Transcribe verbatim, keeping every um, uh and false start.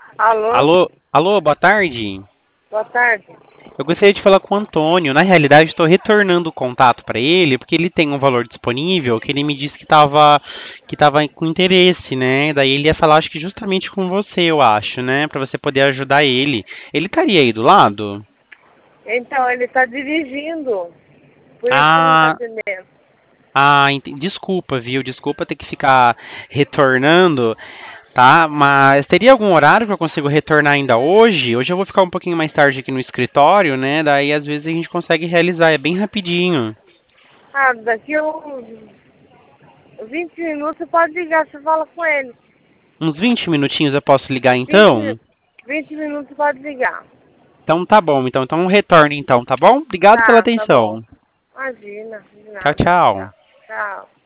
Alô? Alô, alô, boa tarde. Boa tarde. Eu gostaria de falar com o Antônio. Na realidade, estou retornando o contato para ele, porque ele tem um valor disponível que ele me disse que estava que tava com interesse, né? Daí ele ia falar, acho que justamente com você, eu acho, né? Para você poder ajudar ele. Ele estaria aí do lado? Então, ele está dirigindo. Por isso que não está Ah, atendendo. ah, ent- desculpa, viu? Desculpa ter que ficar retornando, tá? Mas teria algum horário que eu consigo retornar ainda hoje? Hoje eu vou ficar um pouquinho mais tarde aqui no escritório, né? Daí às vezes a gente consegue realizar, é bem rapidinho. Ah, daqui uns vinte minutos você pode ligar, você fala com ele. Uns vinte minutinhos eu posso ligar vinte, então? mi- vinte minutos você pode ligar. Então tá bom, então, então retorne então, tá bom? Obrigado pela Tá, tá bom. atenção. Imagina, de Tchau, nada. tchau. Tchau. Tchau.